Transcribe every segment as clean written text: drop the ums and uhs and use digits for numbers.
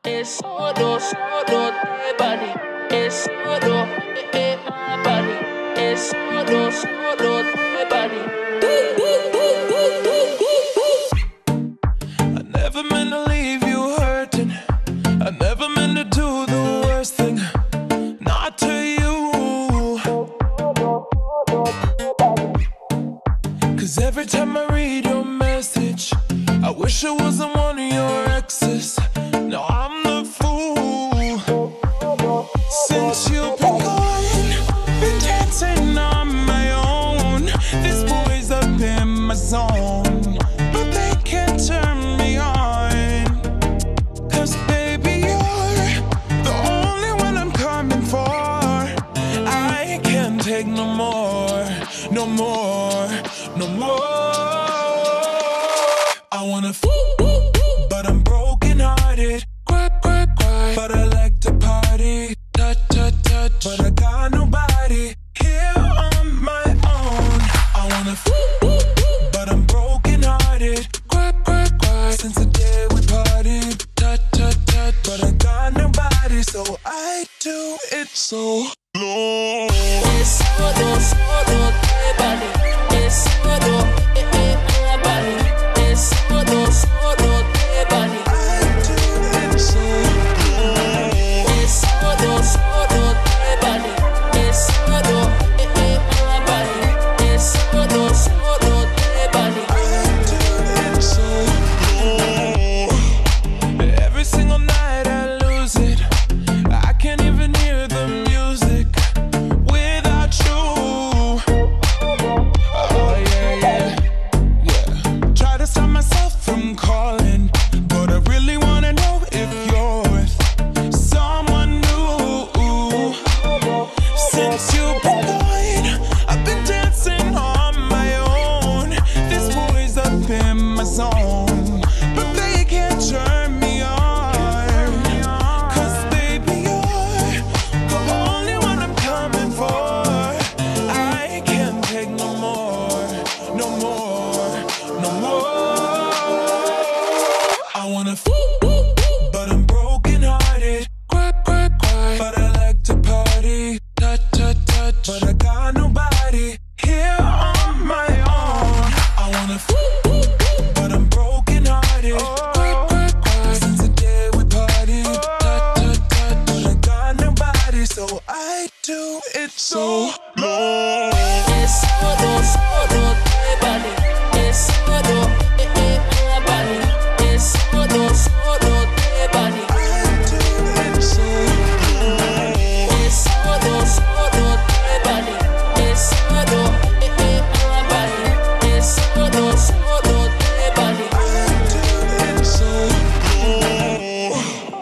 Es solo de body. Es solo, my body. Es solo de body. I never meant to leave you hurting. I never meant to do the worst thing. Not to you. 'Cause every time I read your message, I wish I wasn't one of your exes. No, I'm the fool. Since you've been gone, been dancing on my own. This boy's up in my zone, but they can't turn me on. 'Cause baby, you're the only one I'm coming for. I can't take no more, no more, no more. I wanna but I'm broken hearted. Cry, cry, cry. But I like to party. Touch, touch, touch. But I got nobody here on my own. I wanna but I'm broken hearted. Cry, cry, cry. Since the day we partied. Touch, touch, touch. But I got nobody, so I do it so low. Es solo de body. Es solo, my body. Es solo de body. I do it so low. Es solo de body. Es solo, my body. Es solo de body. I do it so low. Every single night I lose it. I can't even hear the music without you. Oh yeah, yeah, yeah. Try to stop myself from calling, but I really wanna know if you're with someone new. Since you've been gone, I've been dancing on my own. This boy's up in my zone, but they can't turn me on. 'Cause baby, you're the only one I'm coming for. I can't take no more, no more, no more. I wanna but I'm broken hearted. Cry, cry, cry. But I like to party. Touch, touch, touch. But I got nobody here on my own. I wanna but I'm broken hearted. Cry, cry, cry. Since the day we partied. Touch, touch, touch. But I got nobody, so I do it so low. Es solo de body. Es solo, my body. Es solo de body. I do it so low. Es solo de body. Es solo, my body. Es solo de body. I do it so low.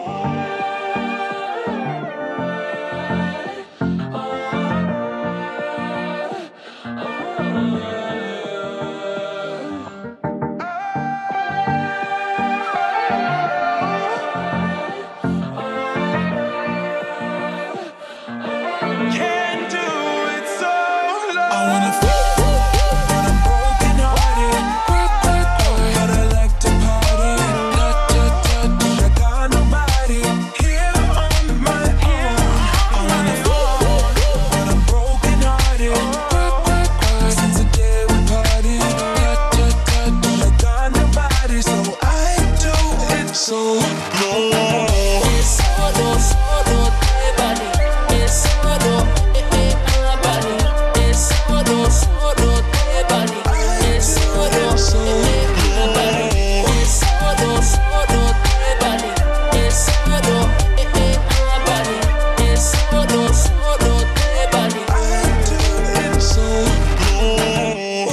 Can't do it so low. I wanna but I'm broken hearted. Cry, cry, cry. But I like to party. Touch, touch, touch. But I got nobody here on my own. I wanna but I'm broken hearted. Cry, cry, cry. Since the day we partied. Touch, touch, touch. But I got nobody, so I do it so low. Es solo de body. Es solo, my body. Es solo de body. Es solo, my body. Es solo de body. Es solo, my body. Es solo de body. I do it so low.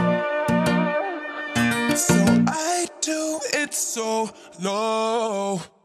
So I do it so low.